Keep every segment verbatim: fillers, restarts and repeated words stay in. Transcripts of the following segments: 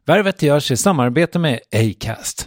Värvet görs i samarbete med Acast.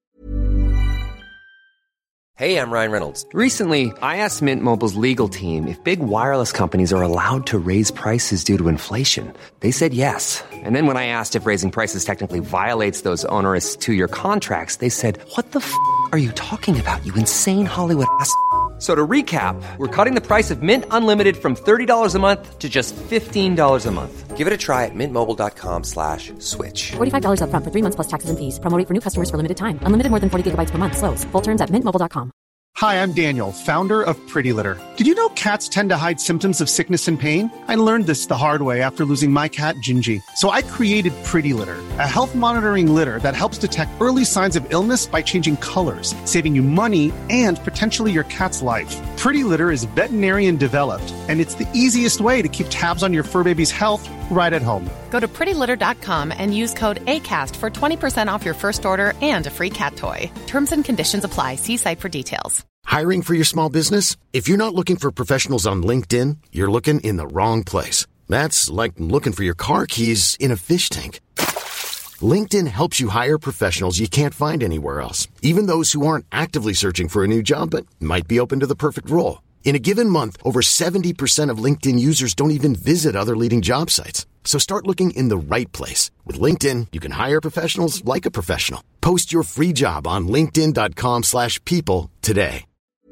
Hey, I'm Ryan Reynolds. Recently, I asked Mint Mobile's legal team if big wireless companies are allowed to raise prices due to inflation. They said yes. And then when I asked if raising prices technically violates those onerous two-year contracts, they said, what the f*** are you talking about, you insane Hollywood ass f- So to recap, we're cutting the price of Mint Unlimited from thirty dollars a month to just fifteen dollars a month. Give it a try at mintmobile.com slash switch. forty-five dollars up front for three months plus taxes and fees. Promo rate for new customers for limited time. Unlimited more than forty gigabytes per month. Slows full terms at mint mobile dot com. Hi, I'm Daniel, founder of Pretty Litter. Did you know cats tend to hide symptoms of sickness and pain? I learned this the hard way after losing my cat, Gingy. So I created Pretty Litter, a health monitoring litter that helps detect early signs of illness by changing colors, saving you money and potentially your cat's life. Pretty Litter is veterinarian developed, and it's the easiest way to keep tabs on your fur baby's health right at home. Go to pretty litter dot com and use code ACAST for twenty percent off your first order and a free cat toy. Terms and conditions apply. See site for details. Hiring for your small business? If you're not looking for professionals on LinkedIn, you're looking in the wrong place. That's like looking for your car keys in a fish tank. LinkedIn helps you hire professionals you can't find anywhere else, even those who aren't actively searching for a new job but might be open to the perfect role. In a given month, over seventy percent of LinkedIn users don't even visit other leading job sites. So start looking in the right place. With LinkedIn, you can hire professionals like a professional. Post your free job on linkedin dot com slash people today.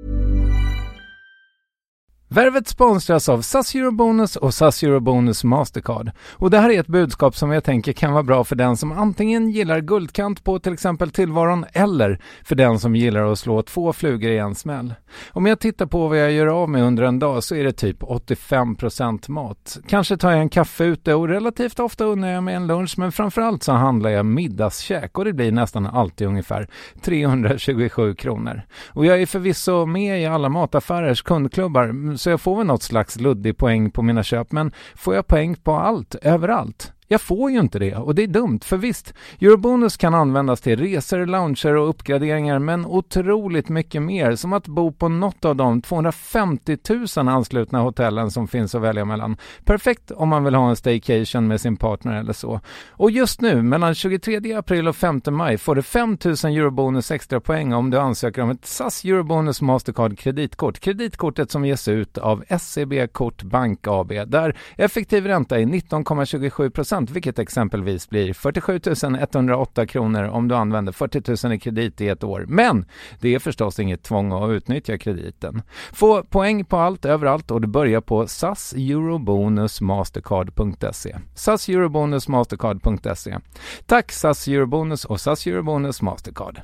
Värvet sponsras av S A S Eurobonus och S A S Eurobonus Mastercard. Och det här är ett budskap som jag tänker kan vara bra för den som antingen gillar guldkant på till exempel tillvaron eller för den som gillar att slå två flugor i en smäll. Om jag tittar på vad jag gör av med under en dag så är det typ åttiofem procent mat. Kanske tar jag en kaffe ute och relativt ofta unnar jag mig en lunch, men framförallt så handlar jag middagskäk och det blir nästan alltid ungefär trehundratjugosju kronor. Och jag är förvisso med i alla mataffärers kundklubbar, så jag får väl något slags luddig poäng på mina köp, men får jag poäng på allt, överallt? Jag får ju inte det, och det är dumt, för visst, Eurobonus kan användas till resor, lounger och uppgraderingar, men otroligt mycket mer, som att bo på något av de tvåhundrafemtio tusen anslutna hotellen som finns att välja mellan. Perfekt om man vill ha en staycation med sin partner eller så. Och just nu, mellan tjugotredje april och femte maj, får du fem tusen Eurobonus extra poäng om du ansöker om ett S A S Eurobonus Mastercard kreditkort. Kreditkortet som ges ut av S E B Kort Bank A B, där effektiv ränta är nitton komma tjugosju procent, vilket exempelvis blir fyrtiosju tusen etthundraåtta kronor om du använder fyrtio tusen i kredit i ett år. Men det är förstås inget tvång att utnyttja krediten. Få poäng på allt överallt och du börjar på S A S Eurobonus Mastercard punkt se. S A S Eurobonus Mastercard punkt se. Tack S A S Eurobonus och S A S Eurobonus Mastercard.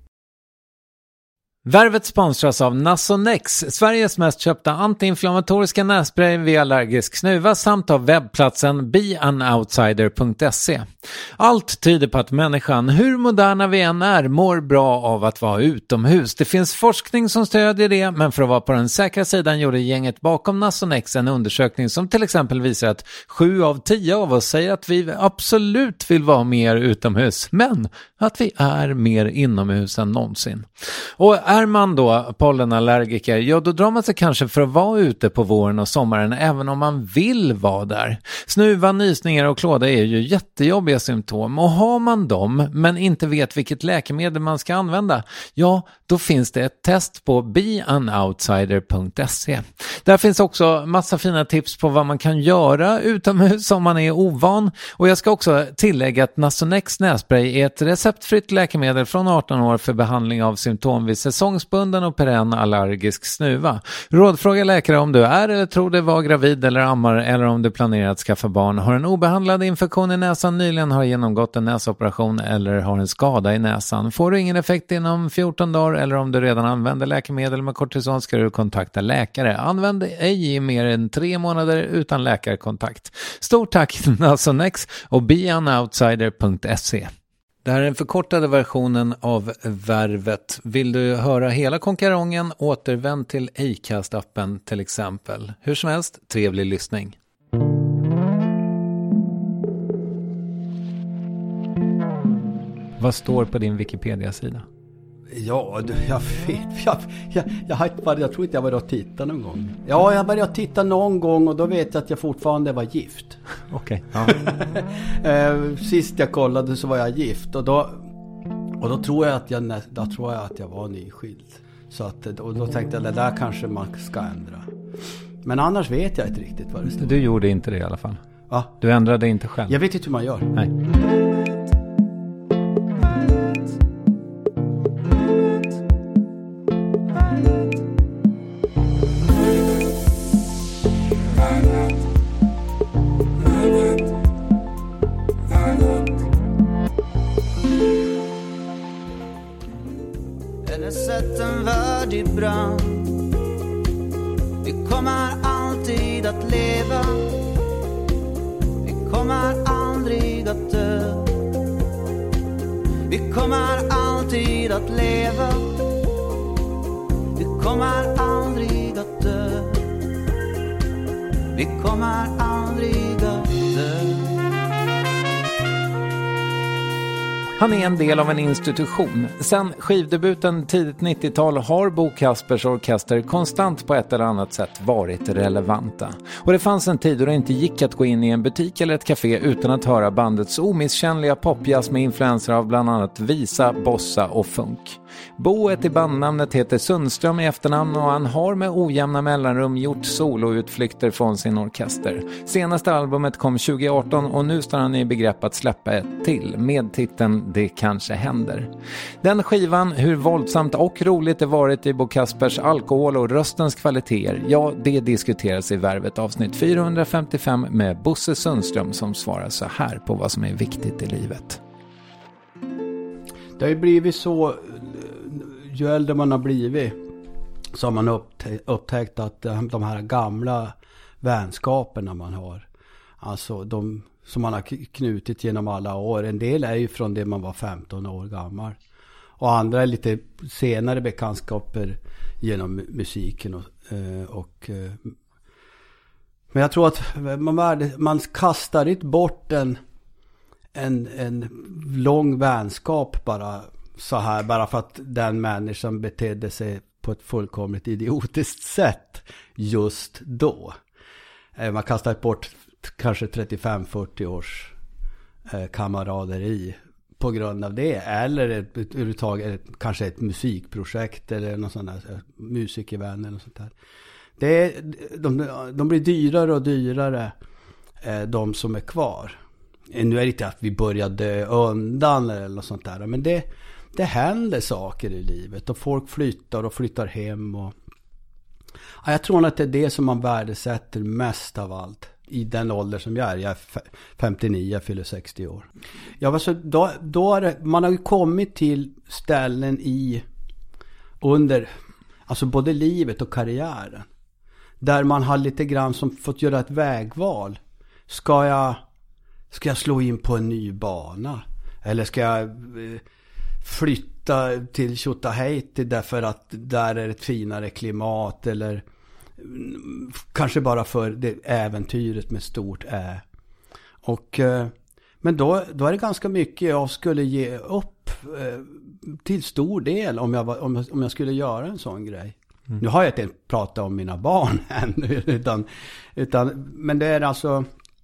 Värvet sponsras av Nasonex, Sveriges mest köpta antiinflammatoriska nässpray vid allergisk snuva, samt av webbplatsen be an outsider punkt se. Allt tyder på att människan, hur moderna vi än är, mår bra av att vara utomhus. Det finns forskning som stödjer det, men för att vara på den säkra sidan gjorde gänget bakom Nasonex en undersökning som till exempel visar att sju av tio av oss säger att vi absolut vill vara mer utomhus, men att vi är mer inomhus än någonsin. Och är man då pollenallergiker, ja då drar man sig kanske för att vara ute på våren och sommaren även om man vill vara där. Snuva, nysningar och klåda är ju jättejobbiga symptom, och har man dem men inte vet vilket läkemedel man ska använda, ja då finns det ett test på be an outsider punkt se. Där finns också massa fina tips på vad man kan göra utomhus om man är ovan, och jag ska också tillägga att Nasonex nässpray är ett receptfritt läkemedel från arton år för behandling av symptom vid säsongsbunden och perenn allergisk snuva. Rådfråga läkare om du är eller tror dig vara gravid eller ammar, eller om du planerar att skaffa barn, har en obehandlad infektion i näsan, nyligen har genomgått en näsoperation eller har en skada i näsan. Får du ingen effekt inom fjorton dagar eller om du redan använder läkemedel med kortison ska du kontakta läkare. Använd ej i mer än tre månader utan läkarkontakt. Stort tack Nasonex och be an outsider punkt se. Det här är den förkortade versionen av Värvet. Vill du höra hela konkarongen, återvänd till Acast-appen till exempel. Hur som helst, trevlig lyssning. Vad står på din Wikipedia-sida? Ja, du, jag vet. Jag, jag, jag, jag, jag, jag tror inte jag var och titta någon gång. Ja, jag började titta någon gång och då vet jag att jag fortfarande var gift. Okej. Okay. Ja. Sist jag kollade så var jag gift och då, och då tror jag att jag, då tror jag att jag var nyskild. Så att, och då tänkte jag, det där kanske man ska ändra. Men annars vet jag inte riktigt vad det står. Du gjorde inte det i alla fall. Ja. Du ändrade inte själv. Jag vet inte hur man gör. Nej. Den är sett en värdig brand. Vi kommer alltid att leva. Vi kommer aldrig att dö. Vi kommer alltid att leva. Vi kommer aldrig att dö. Vi kommer aldrig att dö. Han är en del av en institution. Sen skivdebuten tidigt nittiotal har Bo Kaspers Orkester konstant på ett eller annat sätt varit relevanta. Och det fanns en tid då det inte gick att gå in i en butik eller ett café utan att höra bandets omisskännliga popjazz med influenser av bland annat visa, bossa och funk. Boet i bandnamnet heter Sundström i efternamn och han har med ojämna mellanrum gjort soloutflykter från sin orkester. Senaste albumet kom tjugo arton och nu står han i begrepp att släppa ett till med titeln Det kanske händer. Den skivan, hur våldsamt och roligt det varit i Bo Kaspers alkohol och röstens kvaliteter, ja det diskuteras i Värvet avsnitt fyrahundrafemtiofem med Bosse Sundström som svarar så här på vad som är viktigt i livet. Det har ju blivit så, ju äldre man har blivit så har man upptä- upptäckt att de här gamla vänskaperna man har, alltså de som man har knutit genom alla år, en del är ju från det man var femton år gammal och andra är lite senare bekantskaper genom musiken och, och men jag tror att man, man kastar inte bort en En, en lång vänskap bara så här, bara för att den människan betedde sig på ett fullkomligt idiotiskt sätt just då. Man kastar bort kanske trettiofem fyrtio års eh, kameraderi på grund av det, eller ett, ett, ett, kanske ett musikprojekt eller någon sån där musikervän eller något sånt där. Det, de, de blir dyrare och dyrare eh, de som är kvar. Nu är det inte att vi började undan eller något sånt där, men det, det händer saker i livet och folk flyttar och flyttar hem och ja, jag tror att det är det som man värdesätter mest av allt i den ålder som jag är. Jag är femtionio, jag fyller sextio år. Ja, alltså, då, då är det, man har ju kommit till ställen i under alltså både livet och karriären där man har lite grann som fått göra ett vägval. Ska jag Ska jag slå in på en ny bana? Eller ska jag flytta till Tjotahejti därför att där är ett finare klimat? Eller kanske bara för det äventyret med stort ä. Och, men då, då är det ganska mycket jag skulle ge upp till stor del om jag, var, om jag, om jag skulle göra en sån grej. Mm. Nu har jag inte pratat om mina barn ännu. Utan, utan, men det är alltså...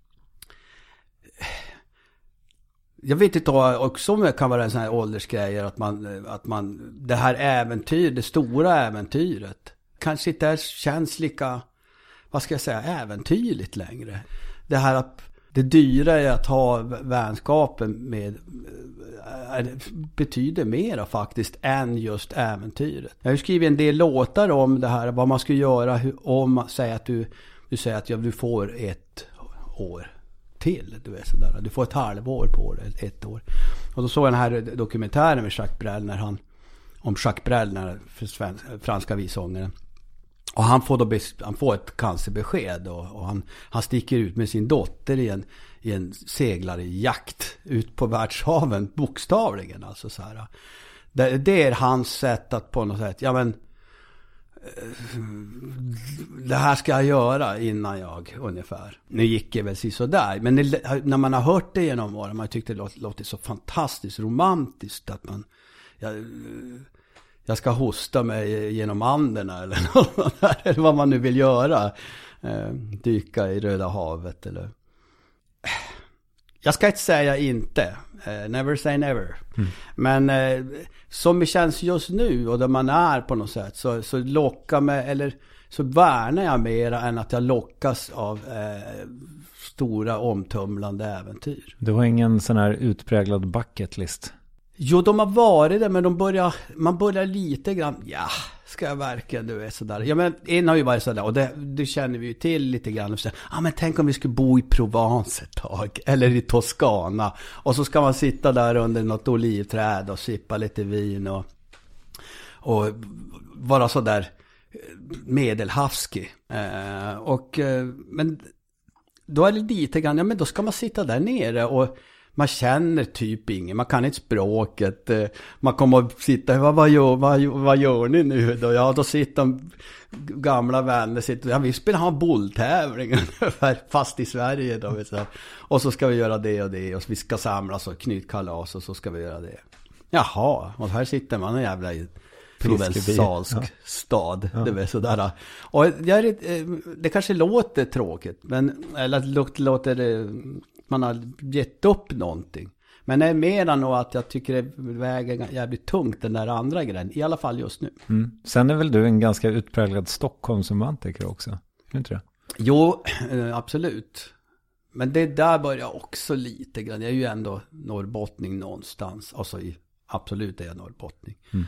Jag vet inte också om det kan vara en sån här åldersgrej att man, att man det här äventyr, det stora äventyret kanske inte känns lika, vad ska jag säga, äventyrligt längre. Det här att det dyra är att ha vänskapen med betyder mer faktiskt än just äventyret. Jag har skrivit en del låtar om det här, vad man ska göra om man säger att du, du säger att ja, du får ett år till, du vet sådär. Du får ett halvår på det, ett år. Och då såg jag den här dokumentären med Jacques Brel när han, om Jacques Brel, när franska vissångaren. Och han får då han får ett cancerbesked och, och han, han sticker ut med sin dotter i en, i en seglarjakt ut på världshaven, bokstavligen alltså så här. Det, det är hans sätt att på något sätt, ja men det här ska jag göra innan jag ungefär. Nu gick det väl så där, men det, när man har hört det genom åren, man tyckte det låter, låter så fantastiskt romantiskt att man ja, jag ska hosta mig genom Anderna eller något där, eller vad man nu vill göra. Eh, dyka i Röda havet eller... Jag ska inte säga inte. Uh, never say never. Mm. Men uh, som det känns just nu och där man är på något sätt så, så lockar mig, eller så värnar jag mera än att jag lockas av uh, stora omtumlande äventyr. Du har ingen sån här utpräglad bucket list? Jo, de har varit det, men de börjar, man börjar lite grann, ja, ska jag verkligen, du är sådär. Ja, men en har ju varit sådär, och det, det känner vi ju till lite grann. Ja, ah, men tänk om vi skulle bo i Provence ett tag, eller i Toscana. Och så ska man sitta där under något olivträd och sippa lite vin och, och vara sådär medelhavskig. Eh, och, eh, men då är det lite grann, ja men då ska man sitta där nere och man känner typ ingen, man kan inte språket, man kommer att sitta, vad, vad, gör, vad, vad gör ni nu då? Ja, då sitter gamla vänner, sitter, ja, vi spelar en bolltävling fast i Sverige då, vet du. Och så ska vi göra det och det, och vi ska samlas och knytkalas och så ska vi göra det. Jaha, och här sitter man en jävla provensalsk ja. stad, ja. Det är sådär. Och jag, det kanske låter tråkigt, men, eller det låter... man har gett upp någonting. Men det är mer nog att jag tycker det väger jävligt tungt den där andra grejen. I alla fall just nu. Mm. Sen är väl du en ganska utpräglad Stockholmsromantiker också? Är inte det? Jo, absolut. Men det där börjar också lite grann. Jag är ju ändå norrbottning någonstans. Alltså i, absolut är jag norrbottning. Mm.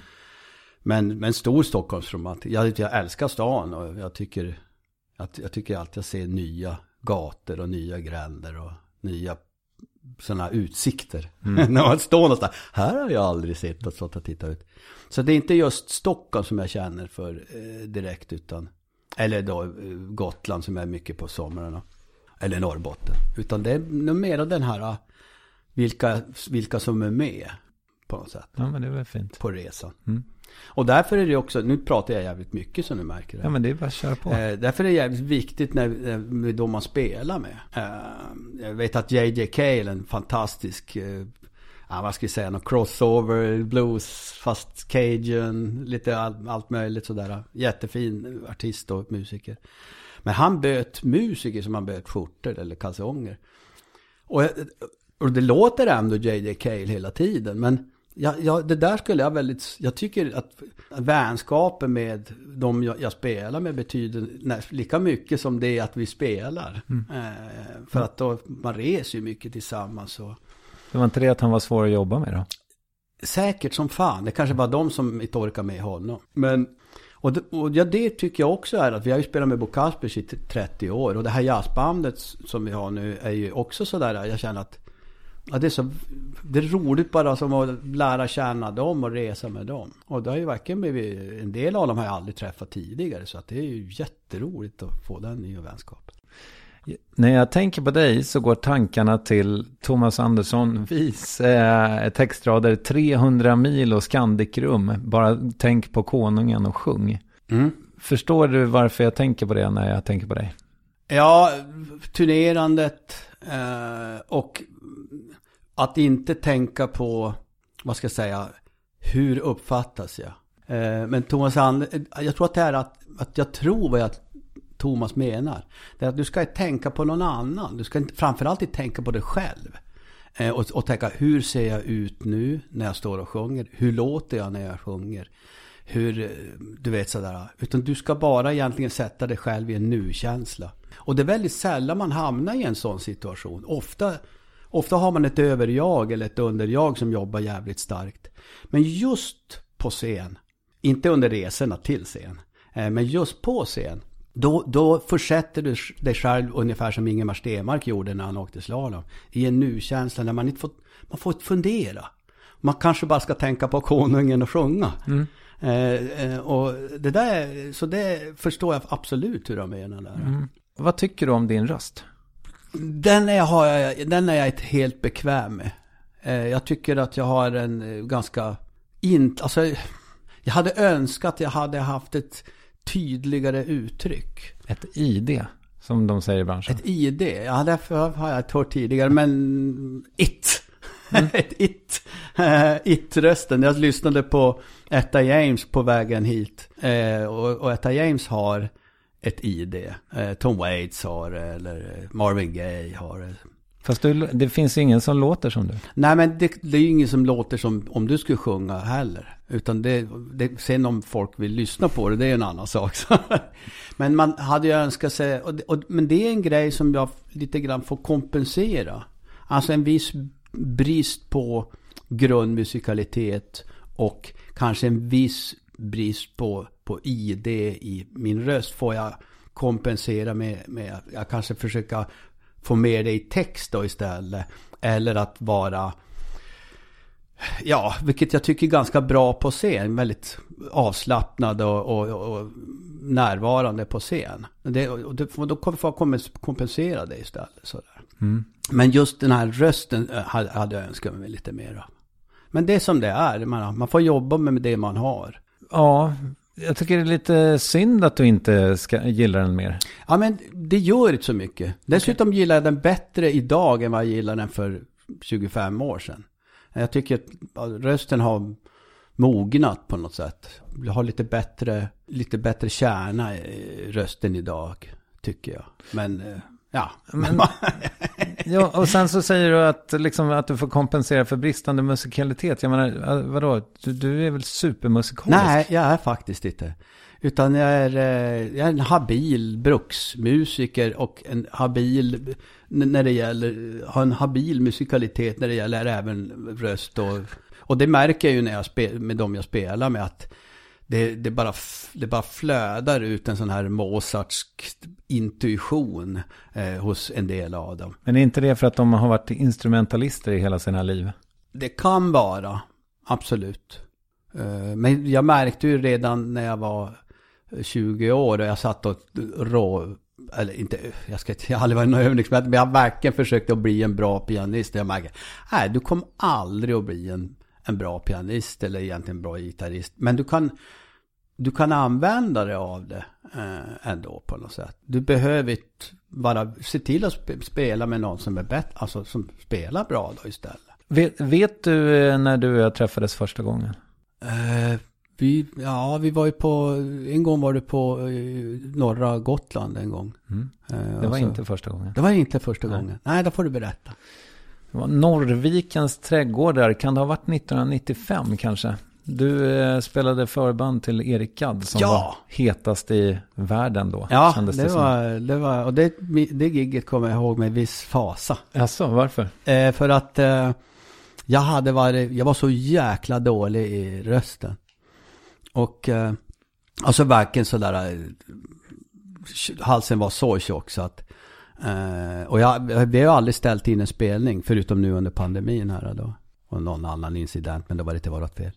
Men, men stor Stockholmsromantiker. Jag, jag älskar stan och jag tycker, att, jag tycker alltid jag ser nya gator och nya gränder och nya sådana utsikter. Mm. När man står någonstans. Här har jag aldrig sett och sånt att titta ut. Så det är inte just Stockholm som jag känner för eh, direkt, utan eller då eh, Gotland som är mycket på somrarna. Eller Norrbotten. Utan det är mer den här vilka, vilka som är med på något sätt. Ja, men det är väl fint. På resan. Mm. Och därför är det också, nu pratar jag jävligt mycket som du märker det. Ja, men det är bara att köra på. Eh, därför är det jävligt viktigt när, med de man spelar med. Eh, jag vet att J J Cale, en fantastisk, eh, ja, vad ska jag säga, någon crossover, blues, fast cajun, lite all, allt möjligt sådär. Jättefin artist och musiker. Men han böt musiker som han böt skjortor eller kalsonger. Och, och det låter ändå J J Cale hela tiden, men Ja, ja, det där skulle jag väldigt... Jag tycker att vänskapen med de jag, jag spelar med betyder nej, lika mycket som det att vi spelar. Mm. Eh, för att då, man reser ju mycket tillsammans. Och... Det var inte det att han var svår att jobba med då? Säkert som fan. Det kanske var de som inte orkar med honom. Men, och det, och ja, det tycker jag också är att vi har ju spelat med Bo Kaspers i trettio år. Och det här jazzbandet som vi har nu är ju också sådär. Jag känner att ja, det är så det är roligt bara som att lära känna dem och resa med dem. Och det har ju verkligen blivit, en del av dem har jag aldrig träffat tidigare, så att det är ju jätteroligt att få den nya vänskapen. När jag tänker på dig så går tankarna till Thomas Andersson vis eh, textrader trehundra mil och Skandikrum. Bara tänk på konungen och sjung. Mm. Förstår du varför jag tänker på det när jag tänker på dig? Ja, turnerandet eh, och att inte tänka på, vad ska jag säga, hur uppfattas jag? Eh, men Thomas And- jag tror att det är att, att jag tror vad jag Thomas menar. Det är att du ska inte tänka på någon annan. Du ska inte, framförallt inte tänka på dig själv. Eh, och, och tänka, hur ser jag ut nu när jag står och sjunger? Hur låter jag när jag sjunger? Hur, du vet sådär. Utan du ska bara egentligen sätta dig själv i en nu-känsla. Och det är väldigt sällan man hamnar i en sån situation. Ofta, ofta har man ett överjag eller ett underjag som jobbar jävligt starkt. Men just på scen, inte under resorna till scen, eh, men just på scen, Då, då försätter du dig själv ungefär som Ingemar Stenmark gjorde när han åkte slalom. I en nu-känsla när man inte får, man får fundera. Man kanske bara ska tänka på konungen och sjunga. Mm. Eh, och det där, så det förstår jag absolut hur de menar där. Mm. Vad tycker du om din röst? Den är, har jag, den är jag inte helt bekväm med. Eh, jag tycker att jag har en ganska... In, alltså, jag hade önskat att jag hade haft ett tydligare uttryck. Ett I D, som de säger i branschen. Ett I D, ja därför har jag hört tidigare, men it. Mm. Ett it. It-rösten. Jag lyssnade på Etta James på vägen hit. Eh, och, och Etta James har ett I D. Eh, Tom Waits har det, eller Marvin Gaye har det. Fast du, det finns ingen som låter som du. Nej, men det, det är ju ingen som låter som om du skulle sjunga heller. Utan det, det, sen om folk vill lyssna på det, det är en annan sak. Men man hade ju önskat sig, och, och, men det är en grej som jag lite grann får kompensera. Alltså en viss brist på grundmusikalitet och kanske en viss brist på, på I D i min röst får jag kompensera med, med jag kanske försöka få med det i text då istället. Eller att vara, ja, vilket jag tycker är ganska bra på scen. Väldigt avslappnad och, och, och närvarande på scen. Det, och det, då får jag kompensera det istället. Sådär. Mm. Men just den här rösten hade jag önskat mig lite mer av. Men det är som det är. Man, man får jobba med det man har. Ja, jag tycker det är lite synd att du inte ska, gillar den mer. Ja, men det gör inte så mycket. Dessutom okay. gillar jag den bättre idag än vad jag gillade den för tjugofem år sedan. Jag tycker att rösten har mognat på något sätt. Jag har lite bättre, lite bättre kärna i rösten idag, tycker jag. Men, ja. Men, ja, och sen så säger du att, liksom, att du får kompensera för bristande musikalitet. Jag menar, vadå? Du, du är väl supermusikalisk? Nej, jag är faktiskt inte. Utan jag är, jag är en habil bruksmusiker och en habil när det gäller, har en habil musikalitet när det gäller även röst. Och, och det märker jag ju när jag spel, med dem jag spelar med att det, det, bara, det bara flödar ut en sån här Mozartsk intuition eh, hos en del av dem. Men är inte det för att de har varit instrumentalister i hela sina liv? Det kan vara, absolut. Eh, men jag märkte ju redan när jag var tjugo år och jag satt och rå, eller inte, jag ska jag har aldrig varit någon övningsmätt, men jag verkligen försökte att bli en bra pianist. Jag märker, nej, du kommer aldrig att bli en, en bra pianist eller egentligen en bra gitarrist. Men du kan, du kan använda dig av det eh, ändå på något sätt. Du behöver bara se till att spela med någon som är bättre, alltså som spelar bra då istället. Vet, vet du när du träffades första gången? Eh, Vi, ja, vi var ju på, en gång var det på norra Gotland en gång. Mm. Det var alltså, inte första gången. Det var inte första Nej. gången. Nej, då får du berätta. Det var Norrvikens trädgårdar, kan det ha varit nittonhundranittiofem kanske? Du eh, spelade förband till Erik Gadd som ja. var hetast i världen då. Ja, det, det, var, det var, och det, det gigget kommer jag ihåg med viss fasa. Jaså, varför? Eh, för att eh, jag hade varit, jag var så jäkla dålig i rösten. Och eh, alltså verkligen sådär, halsen var så tjock så att eh, och jag, vi har ju aldrig ställt in en spelning förutom nu under pandemin här då, och någon annan incident, men det var lite vårat fel.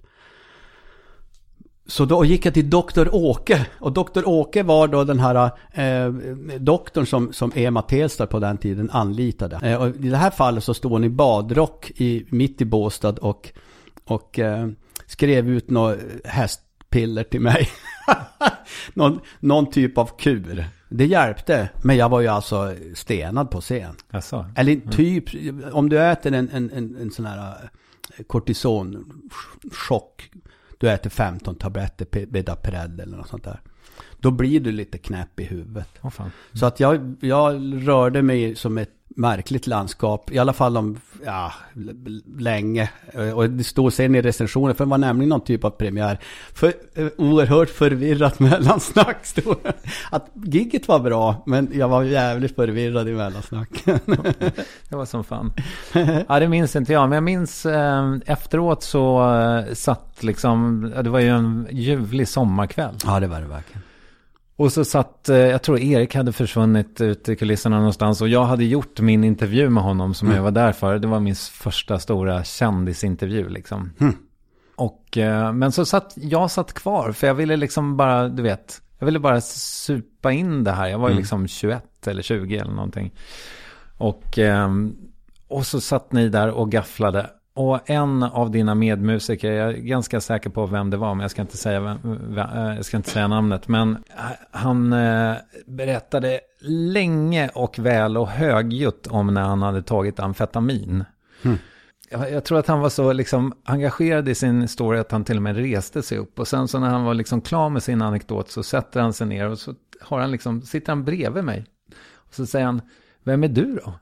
Så då gick jag till doktor Åke, och doktor Åke var då den här eh, doktorn som, som Ema Telstar på den tiden anlitade. Eh, och i det här fallet så stod hon i badrock i, mitt i Båstad och, och eh, skrev ut något häst piller till mig. någon, någon typ av kur. Det hjälpte, men jag var ju alltså stenad på scen. Asså. Eller typ, mm. om du äter en, en, en, en sån här kortisonchock, du äter femton tabletter Bedapred eller något sånt där, då blir du lite knäpp i huvudet. Oh, fan. Mm. Så att jag, jag rörde mig som ett märkligt landskap, i alla fall om ja, länge, och det stod sen i recensioner, för det var nämligen någon typ av premiär för oerhört förvirrat mellansnack stod att gigget var bra, men jag var jävligt förvirrad i mellansnack. Det var som fan. Ja, det minns inte jag, men jag minns eh, efteråt så eh, satt liksom, det var ju en ljuvlig sommarkväll. Ja, det var det verkligen. Och så satt, jag tror Erik hade försvunnit ut i kulisserna någonstans, och jag hade gjort min intervju med honom som mm. jag var där för. Det var min första stora kändisintervju liksom. Mm. Och, men så satt, jag satt kvar för jag ville liksom bara, du vet, jag ville bara supa in det här. Jag var ju mm. liksom tjugoett eller tjugo eller någonting. Och, och så satt ni där och gafflade. Och en av dina medmusiker, jag är ganska säker på vem det var, men jag ska inte säga, vem, jag ska inte säga namnet, men han eh, berättade länge och väl och högljutt om när han hade tagit amfetamin. Mm. Jag, jag tror att han var så liksom engagerad i sin story att han till och med reste sig upp. Och sen så när han var liksom klar med sin anekdot så sätter han sig ner och så har han liksom, sitter han bredvid mig. Och så säger han, vem är du då?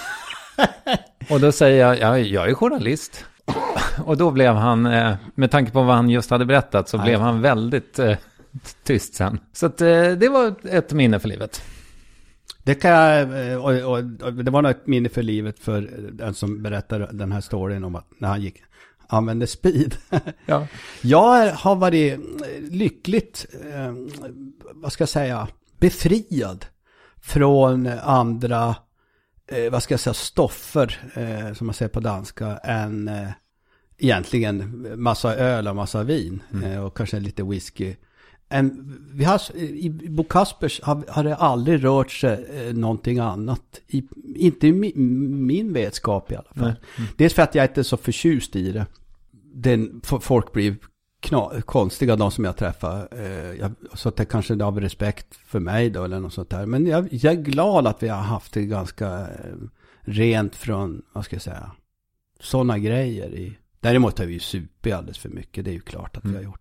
Och då säger jag, ja, jag är journalist. Och då blev han, eh, med tanke på vad han just hade berättat, så Nej. blev han väldigt eh, tyst sen. Så att, eh, det var ett minne för livet. Det kan jag, och, och, och det var nog ett minne för livet för den som berättade den här storyn om att när han gick, använde speed. Ja. Jag har varit lyckligt, eh, vad ska jag säga, befriad från andra, eh, vad ska jag säga, stoffer, eh, som man säger på danska, än eh, egentligen massa öl och massa vin, mm. eh, och kanske lite whisky. En, vi har, i Bo Kaspers har, har det aldrig rört sig eh, någonting annat. I, inte i min, min vetskap i alla fall. Mm. Dels för att jag inte är så förtjust i det. Den, folk blir kna, konstiga, de som jag träffar. Eh, jag, så att det kanske är av respekt för mig då, eller något sånt där. Men jag, jag är glad att vi har haft det ganska eh, rent från, vad ska jag säga, sådana grejer. I, däremot har vi ju supit alldeles för mycket. Det är ju klart att mm. vi har gjort.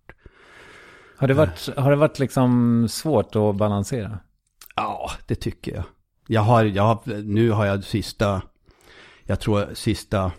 Har det varit, har det varit liksom svårt att balansera? Ja, det tycker jag. Jag har, jag har, nu har jag sista, jag tror sista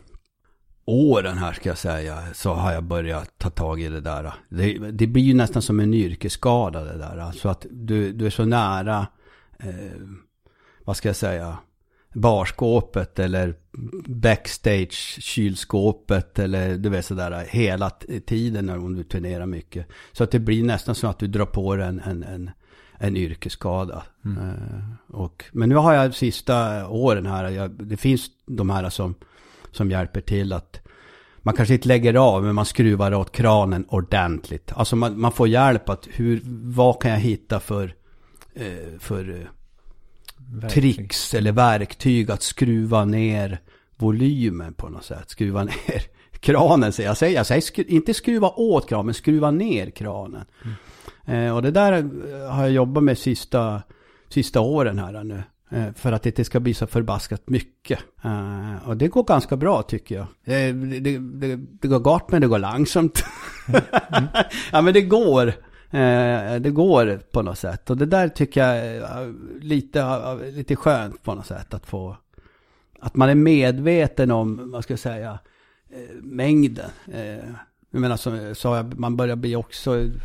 åren här ska jag säga, så har jag börjat ta tag i det där. Det, det blir ju nästan som en yrkesskada det där. Så att du, du är så nära, eh, vad ska jag säga, barskåpet eller backstage kylskåpet eller du vet sådär hela tiden när du turnerar mycket. Så att det blir nästan så att du drar på en, en, en, en yrkesskada. Mm. Uh, och, men nu har jag sista åren här, jag, det finns de här som, som hjälper till att man kanske inte lägger av, men man skruvar åt kranen ordentligt. Alltså man, man får hjälp att hur, vad kan jag hitta för uh, för uh, Verktyg. tricks eller verktyg att skruva ner volymen på något sätt. Skruva ner kranen. Så jag säger, jag säger skru, inte skruva åt kranen, men skruva ner kranen. Mm. Eh, och det där har jag jobbat med sista, sista åren här nu. Eh, för att det inte ska bli så förbaskat mycket. Eh, och det går ganska bra tycker jag. Eh, det, det, det, det går gott men det går långsamt. Mm. Ja men det går. Eh, det går på något sätt. Och det där tycker jag är lite, lite skönt på något sätt. Att få, att man är medveten om, vad ska jag säga, eh, mängden. Eh, jag menar så, så jag, man börjar bli också... Eh,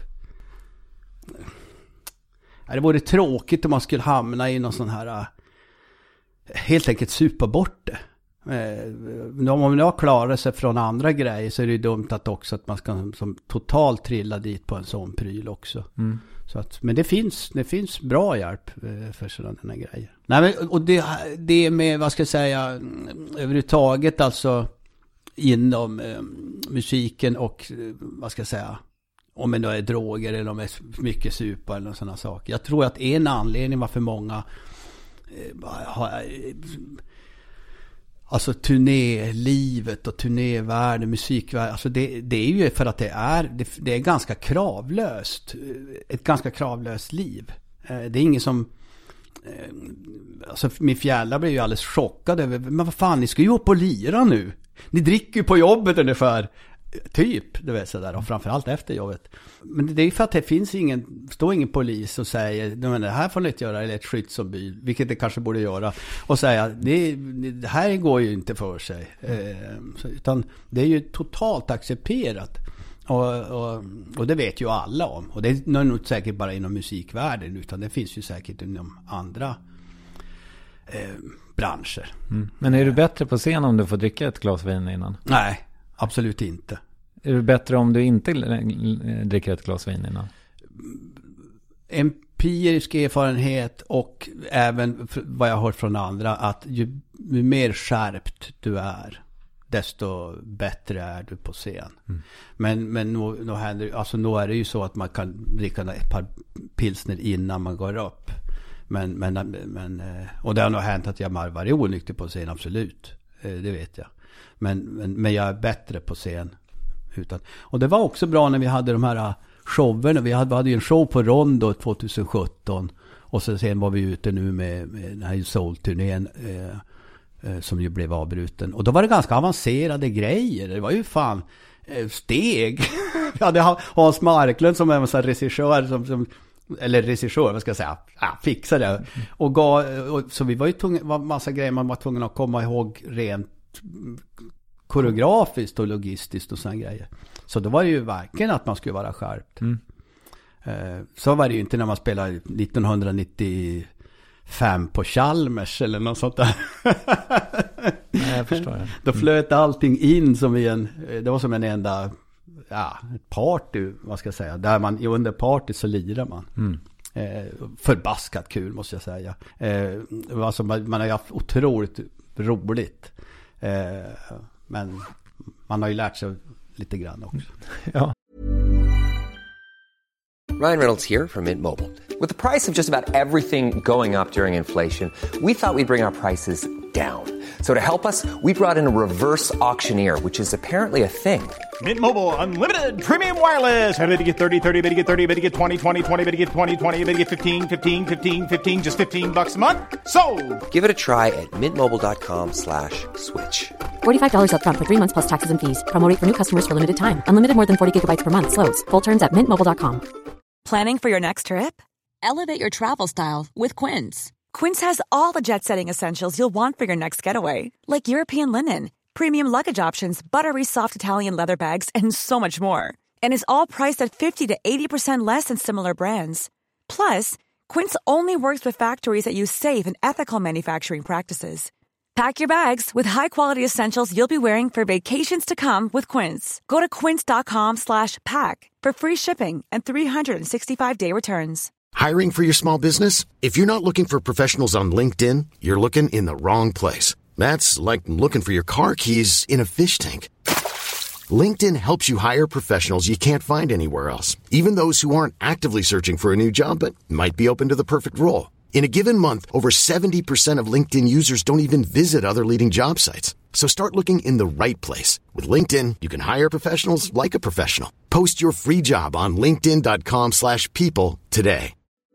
det vore tråkigt om man skulle hamna i någon sån här... Eh, helt enkelt supa bort det. Eh, om man nu har klarat sig från andra grejer så är det ju dumt att också att man ska som totalt trilla dit på en sån pryl också. Mm. Så att, men det finns, det finns bra hjälp eh, för sådana grejer. Nej, men, och det, det med, vad ska jag säga, överhuvudtaget alltså inom eh, musiken och eh, vad ska jag säga, om det är droger eller om det är mycket supa eller sådana saker. Jag tror att en anledning varför många eh, har... Eh, alltså turnélivet och turnévärlden, musikvärlden, alltså det, det är ju för att det är, det, det är ganska kravlöst, ett ganska kravlöst liv. Det är ingen som, alltså min fjälla blev ju alldeles chockad över, men vad fan, ni ska ju upp och lira nu. Ni dricker ju på jobbet ungefär. Typ, det vet sådär, och framförallt efter jobbet. Men det är ju för att det finns ingen, står ingen polis och säger, men det här får ni inte göra, eller ett skyddsombud, vilket det kanske borde göra, och säga, det, det här går ju inte för sig. Eh, så, utan det är ju totalt accepterat. Och, och, och det vet ju alla om. Och det är nog säkert bara inom musikvärlden, utan det finns ju säkert inom andra eh, branscher. Mm. Men är du bättre på scen om du får dricka ett glas vin innan? Nej. Absolut inte. Är det bättre om du inte dricker ett glas vin innan? Empirisk erfarenhet och även vad jag har hört från andra, att ju, ju mer skärpt du är, desto bättre är du på scen. Mm. Men, men nu, nu, händer, alltså, nu är det ju så att man kan dricka ett par pilsner innan man går upp. Men, men, men, och det har nog hänt att jag har varit onykter på scen, absolut. Det vet jag. Men, men, men jag är bättre på scen. Utan. Och det var också bra när vi hade de här showerna. Vi hade, vi hade ju en show på Rondo tjugo sjutton. Och så sen var vi ute nu med, med den här soul-turnén. Eh, eh, som ju blev avbruten. Och då var det ganska avancerade grejer. Det var ju fan eh, steg. Vi hade Hans Marklund som är en sån regissör som, som eller regissör, vad ska jag säga, ja, fixade det. Och gav, och, så vi var ju tvungna, var massa grejer man var tvungen att komma ihåg rent koreografiskt och logistiskt och såna grejer. Så då var det ju verkligen att man skulle vara skärpt. Mm. Eh, så var det ju inte när man spelade nittonhundranittiofem på Chalmers eller något sånt där. Nej, jag förstår det. Då flöt allting in som i en, det var som en enda, ja, ett party, vad ska jag säga. Där man, under party så lirar man. Mm. Eh, förbaskat kul måste jag säga. Eh, alltså man, man har ju haft otroligt roligt. Eh, men man har ju lärt sig lite grann också. Ja. Ryan Reynolds here from Mint Mobile. With the price of just about everything going up during inflation, we thought we'd bring our prices down. So to help us, we brought in a reverse auctioneer, which is apparently a thing. Mint Mobile Unlimited Premium Wireless. How to get thirty, thirty, how to get thirty, how to get twenty, twenty, twenty, how to get twenty, twenty, how to get fifteen, fifteen, fifteen, fifteen, just fifteen bucks a month? Sold! Give it a try at mintmobile.com slash switch. forty-five dollars up front for three months plus taxes and fees. Promo rate for new customers for limited time. Unlimited more than forty gigabytes per month. Slows full terms at mint mobile dot com. Planning for your next trip? Elevate your travel style with Quince. Quince has all the jet-setting essentials you'll want for your next getaway, like European linen, premium luggage options, buttery soft Italian leather bags, and so much more. And is all priced at fifty to eighty percent less than similar brands. Plus, Quince only works with factories that use safe and ethical manufacturing practices. Pack your bags with high-quality essentials you'll be wearing for vacations to come with Quince. Go to quince.com slash pack for free shipping and three sixty-five day returns. Hiring for your small business? If you're not looking for professionals on LinkedIn, you're looking in the wrong place. That's like looking for your car keys in a fish tank. LinkedIn helps you hire professionals you can't find anywhere else, even those who aren't actively searching for a new job but might be open to the perfect role. In a given month, over seventy percent of LinkedIn users don't even visit other leading job sites. So start looking in the right place. With LinkedIn, you can hire professionals like a professional. Post your free job on linkedin.com slash people today.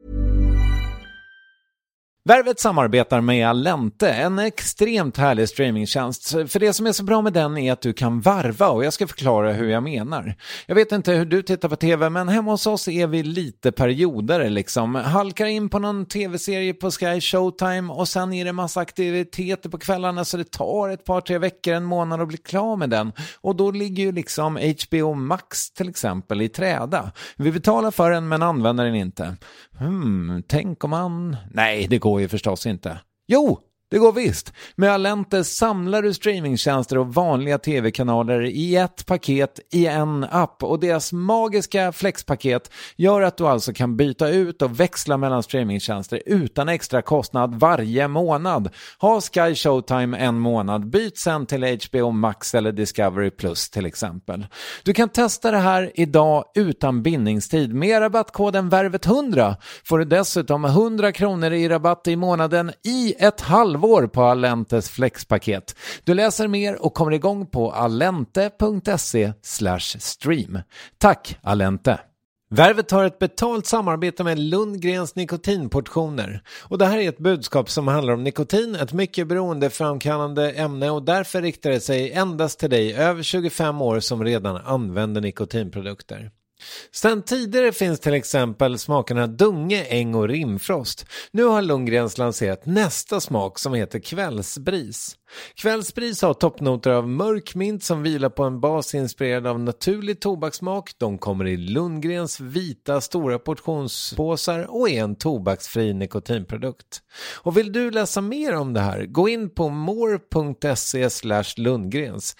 Värvet samarbetar med Allente, en extremt härlig streamingtjänst. För det som är så bra med den är att du kan varva, och jag ska förklara hur jag menar. Jag vet inte hur du tittar på tv, men hemma hos oss är vi lite perioder liksom. Halkar in på någon tv-serie på Sky Showtime och sen är det massa aktiviteter på kvällarna, så det tar ett par, tre veckor, en månad att bli klar med den. Och då ligger ju liksom H B O Max till exempel i träda. Vi betalar för den men använder den inte. Hmm, tänk om man... Nej, det går ju förstås inte. Jo, det går visst. Med Allente samlar du streamingtjänster och vanliga tv-kanaler i ett paket i en app. Och deras magiska flexpaket gör att du alltså kan byta ut och växla mellan streamingtjänster utan extra kostnad varje månad. Ha Sky Showtime en månad, byt sen till H B O Max eller Discovery Plus till exempel. Du kan testa det här idag utan bindningstid. Med rabattkoden värvet hundra får du dessutom hundra kronor i rabatt i månaden i ett halvår på Allentes flexpaket. Du läser mer och kommer igång på allente.se slash stream. Tack Allente! Värvet har ett betalt samarbete med Lundgrens nikotinportioner. Och det här är ett budskap som handlar om nikotin, ett mycket beroendeframkallande ämne, och därför riktar det sig endast till dig över tjugofem år som redan använder nikotinprodukter. Sen tidigare finns till exempel smakerna Dunge, Äng och Rimfrost. Nu har Lundgrens lanserat nästa smak som heter Kvällsbris. Kvällsbris har toppnoter av mörk mint som vilar på en bas inspirerad av naturlig tobakssmak. De kommer i Lundgrens vita stora portionspåsar och är en tobaksfri nikotinprodukt. Och vill du läsa mer om det här, gå in på more.se slash Lundgrens.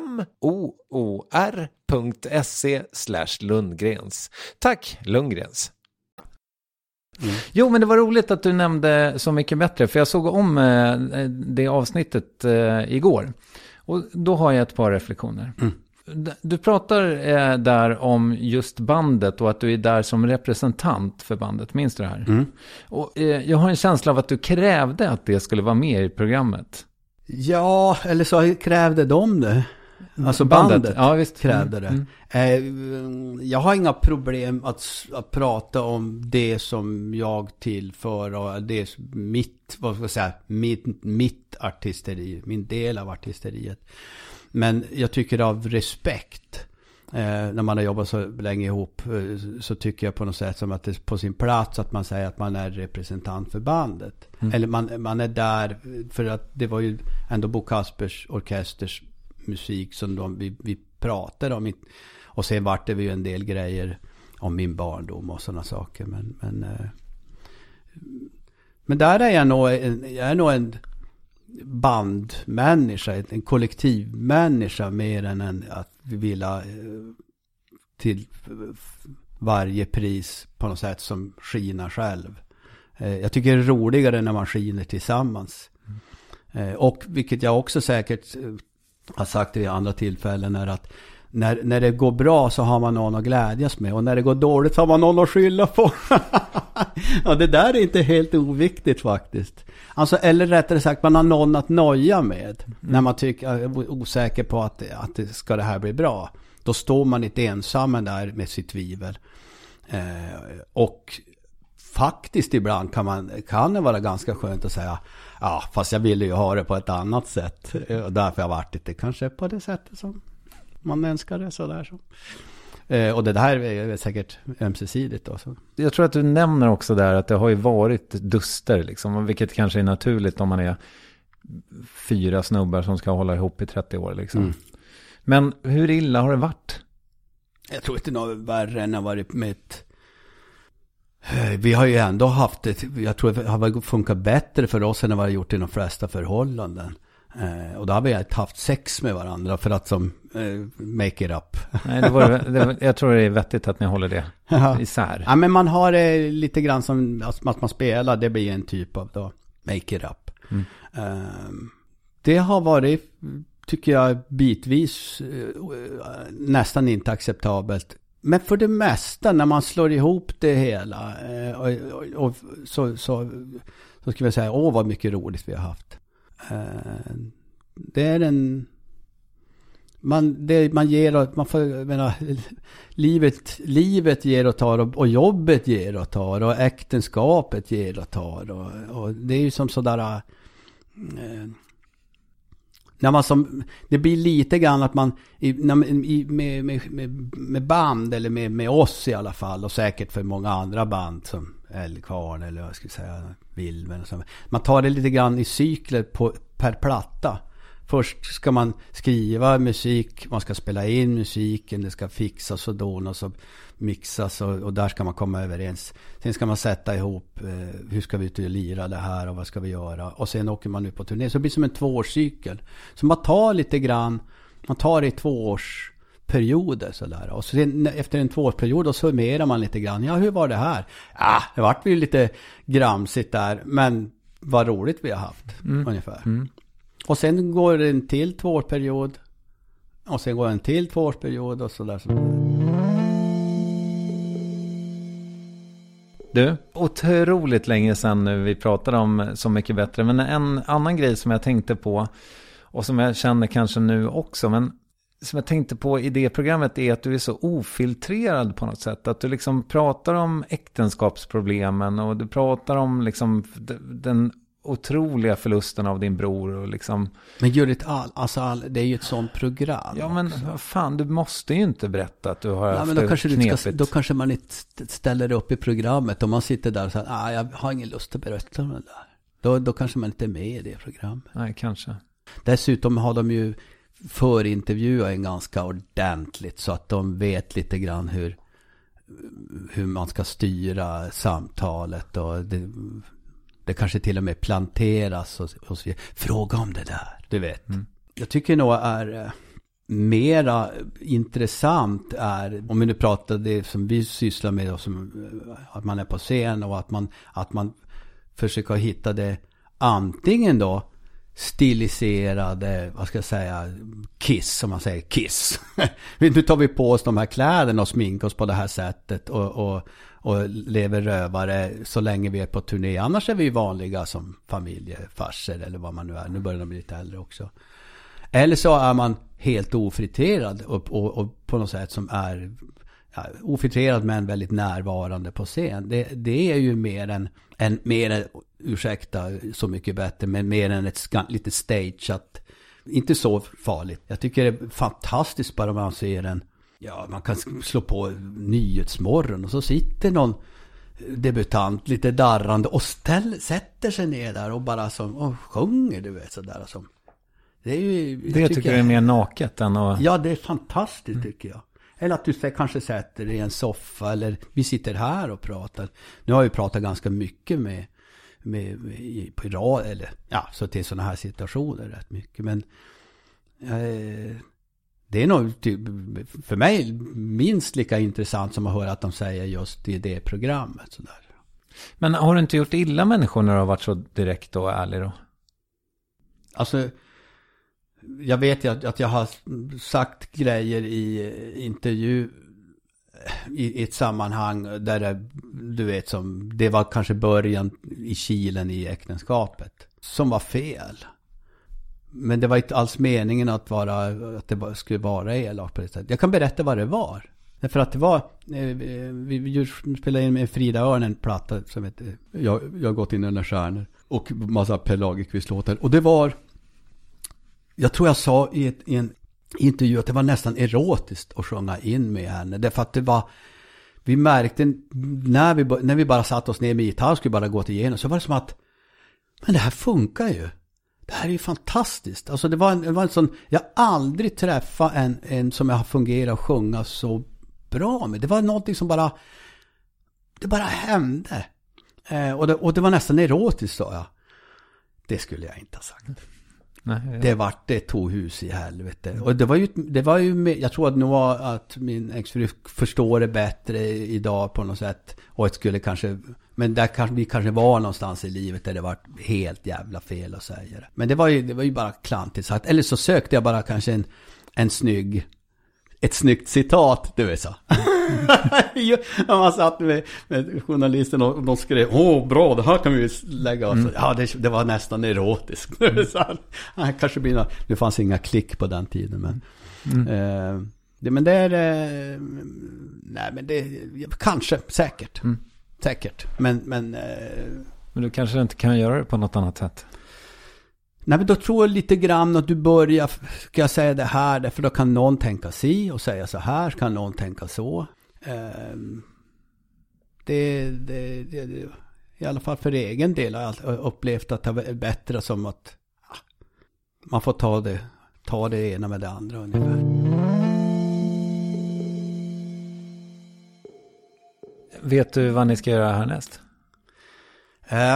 M-O-O-R.se slash Lundgrens. Tack Lundgrens! Mm. Jo, men det var roligt att du nämnde Så mycket bättre, för jag såg om eh, det avsnittet eh, igår. Och då har jag ett par reflektioner. Mm. Du pratar eh, där om just bandet och att du är där som representant för bandet. Minns du det här? Mm. Och, eh, jag har en känsla av att du krävde att det skulle vara med i programmet. Ja, eller så krävde de det. Alltså bandet, bandet ja, visst. krävde det. Mm. Mm. Eh, jag har inga problem att, att prata om det som jag tillför och det är mitt, vad ska jag säga, mitt, mitt artisteri, min del av artisteriet. Men jag tycker av respekt, eh, när man har jobbat så länge ihop, eh, så tycker jag på något sätt som att det är på sin plats att man säger att man är representant för bandet. Mm. Eller man, man är där, för att det var ju ändå Bo Kaspers orkesters musik som de, vi, vi pratade om. Och sen vart det ju en del grejer om min barndom och sådana saker. Men, men, eh, men där är jag nog en, jag är nog en bandmänniska, en kollektivmänniska mer än en, att vi vill ha till varje pris på något sätt som skiner själv. Eh, jag tycker det är roligare när man skiner tillsammans. Mm. Eh, och vilket jag också säkert har sagt vid andra tillfällen är att när, när det går bra så har man någon att glädjas med, och när det går dåligt så har man någon att skylla på. Ja, det där är inte helt oviktigt faktiskt. Alltså, eller rättare sagt, man har någon att nöja med. Mm. När man tycker, är osäker på att, att det, ska det här bli bra. Då står man inte ensam där med sitt tvivel. Eh, och faktiskt ibland kan, man, kan det vara ganska skönt att säga, ja, fast jag ville ju ha det på ett annat sätt. Och därför har jag varit det kanske på det sättet som man önskar det. Sådär så. Eh, och det här är säkert ömsesidigt då. Så. Jag tror att du nämner också där att det har ju varit duster liksom, vilket kanske är naturligt om man är fyra snubbar som ska hålla ihop i trettio år liksom. Mm. Men hur illa har det varit? Jag tror inte något värre än att varit med ett... Vi har ju ändå haft ett... Jag tror det har funkat bättre för oss än vad det har gjort i de flesta förhållanden. Eh, och då har vi haft sex med varandra för att som eh, make it up. Nej, det var, det var, jag tror det är vettigt att ni håller det isär. Ja, men man har det eh, lite grann som att man spelar, det blir en typ av då, make it up. Mm. Eh, det har varit, tycker jag, bitvis eh, nästan inte acceptabelt. Men för det mesta, när man slår ihop det hela eh, och, och, och så, så, så ska vi säga, åh vad mycket roligt vi har haft. Det är en man, det, man ger och man får, jag menar, livet, livet ger och tar och, och jobbet ger och tar och äktenskapet ger och tar och, och det är ju som sådär eh, när man som, det blir lite grann att man i, när, i, med, med, med, med band eller med, med oss i alla fall, och säkert för många andra band som Älgkvarn eller vad jag skulle säga Vilmen och så. Man tar det lite grann i cykler på, per platta. Först ska man skriva musik, man ska spela in musiken, det ska fixas och donas och mixas och, och där ska man komma överens. Sen ska man sätta ihop eh, hur ska vi ut och lira det här och vad ska vi göra, och sen åker man ut på turné. Så det blir som en tvåårscykel. Så man tar lite grann, man tar det i tvåårsperioder sådär. Och sen efter en tvåårsperiod då summerar man lite grann. Ja, hur var det här? Ja, det vart ju lite gramsigt där, men vad roligt vi har haft mm. ungefär. Mm. Och sen går det en till tvåårsperiod. Och sen går en till tvåårsperiod och sådär. Du, otroligt länge sedan nu vi pratade om Så mycket bättre. Men en annan grej som jag tänkte på och som jag känner kanske nu också, men som jag tänkte på i det programmet är att du är så ofiltrerad på något sätt. Att du liksom pratar om äktenskapsproblemen och du pratar om liksom den otroliga förlusten av din bror och liksom... Men gör det all, alltså all, det är ju ett sånt program. Ja, men vad fan, du måste ju inte berätta att du har ja, haft men då det kanske knepigt. Du ska, då kanske man inte ställer upp i programmet om man sitter där och säger ah, jag har ingen lust att berätta om det där. Då, då kanske man inte är med i det programmet. Nej, kanske. Dessutom har de ju förintervjuat en ganska ordentligt så att de vet lite grann hur, hur man ska styra samtalet och det... Det kanske till och med planteras och, och så, fråga om det där, du vet. Mm. Jag tycker nog är mera intressant är, om vi nu pratar det som vi sysslar med, och som, att man är på scen och att man, att man försöker hitta det antingen då stiliserade, vad ska jag säga, kiss, som man säger, kiss. Nu tar vi på oss de här kläderna och sminkar oss på det här sättet och, och, och lever rövare så länge vi är på turné. Annars är vi vanliga som familjefarser eller vad man nu är. Nu börjar de bli lite äldre också. Eller så är man helt ofriterad och, och, och på något sätt som är ja, ofriterad men väldigt närvarande på scen. Det, det är ju mer än, en, mer än, ursäkta så mycket bättre, men mer än ett lite stageat, inte så farligt. Jag tycker det är fantastiskt bara man ser en, ja man kan slå på Nyhetsmorgon och så sitter någon debutant lite darrande och ställ, sätter sig ner där och bara som och sjunger, du vet sådär som. Det, är ju, det tycker, tycker jag är mer naket än att... Ja, det är fantastiskt mm. tycker jag. Eller att du kanske sätter dig i en soffa eller vi sitter här och pratar. Nu har vi pratat ganska mycket med, med, med på rad eller ja, så till sådana här situationer rätt mycket. Men eh, det är nog typ, för mig minst lika intressant som att höra att de säger just i det programmet. Sådär. Men har du inte gjort illa människor när du har varit så direkt och ärlig då? Alltså, jag vet ju att, att jag har sagt grejer i intervju i, i ett sammanhang där det, du vet som, det var kanske början i kilen i äktenskapet som var fel. Men det var inte alls meningen att, vara, att det skulle vara elakt på det sättet. Jag kan berätta vad det var. För att det var, vi spelade in med Frida Örn en platta som heter Jag, jag har gått in under stjärnor och massa Per Lagerkvist-låtar. Och det var, jag tror jag sa i, ett, i en intervju att det var nästan erotiskt att sjunga in med henne. Därför att det var, vi märkte när vi, när vi bara satt oss ner med gitarr och skulle bara gå till igenom, så var det som att, men det här funkar ju. Det här är ju fantastiskt. Alltså det var en, det var en sån, jag aldrig träffat en, en som jag har fungerat och sjunga så bra med. Det var någonting som bara, det bara hände. Eh, och, det, och det var nästan erotiskt, sa jag. Det skulle jag inte ha sagt. Nej, ja. Det var det tog hus i helvete. Och det var ju, det var ju jag tror att nog att min exfru förstår det bättre idag på något sätt. Och det skulle kanske, men där kanske vi kanske var någonstans i livet där det var helt jävla fel att säga det. Men det var ju, det var ju bara klantigt sagt. Eller så sökte jag bara kanske en, en snygg, ett snyggt citat, du vet så. Man satt med, med journalisten och de skrev, åh bra, det här kan vi lägga oss. Mm. Ja, det, det var nästan erotiskt. Mm. Kanske blir något, det fanns inga klick på den tiden, men mm. eh, det, men det är eh, nej men det kanske, säkert. Mm. Säkert, men men, eh, men du kanske inte kan göra det på något annat sätt. Nej, men då tror jag lite grann att du börjar, ska jag säga det här, därför då kan någon tänka si och säga så här, kan någon tänka så. Eh, det, det, det, det, i alla fall för egen del har jag upplevt att det är bättre som att ah, man får ta det, ta det ena med det andra ungefär. Vet du vad ni ska göra härnäst? Eh,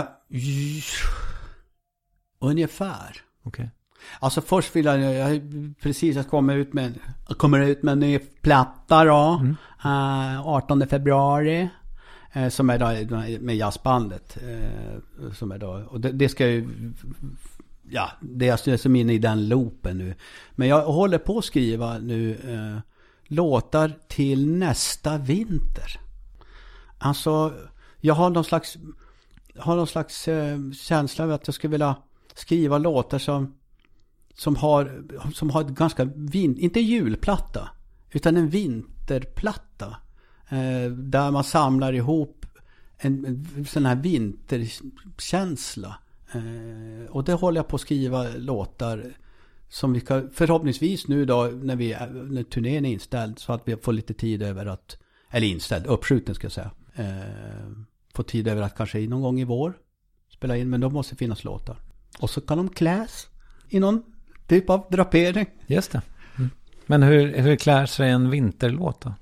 ungefär. Okej. Okay. Alltså först vill jag, jag precis jag kommer ut med kommer ut med en ny platta då, mm. uh, artonde februari uh, som är då med jazzbandet uh, som är då, och det, det ska ju, ja, det är som inne i den loopen nu. Men jag håller på att skriva nu uh, låtar till nästa vinter. Alltså jag har någon slags har någon slags uh, känsla av att jag skulle vilja skriva låtar som som har som har ett ganska vin, inte julplatta utan en vinterplatta eh, där man samlar ihop en, en sån här vinterkänsla eh, och det håller jag på att skriva låtar som vi kan, förhoppningsvis nu då när vi när turnén är inställd, så att vi får lite tid över att, eller inställd, uppskjuten ska jag säga, eh, få tid över att kanske någon gång i vår spela in, men då måste finnas låtar. Och så kan de kläs i någon typ av drapering. Just det. Mm. Men hur, hur klär sig en vinterlåt då?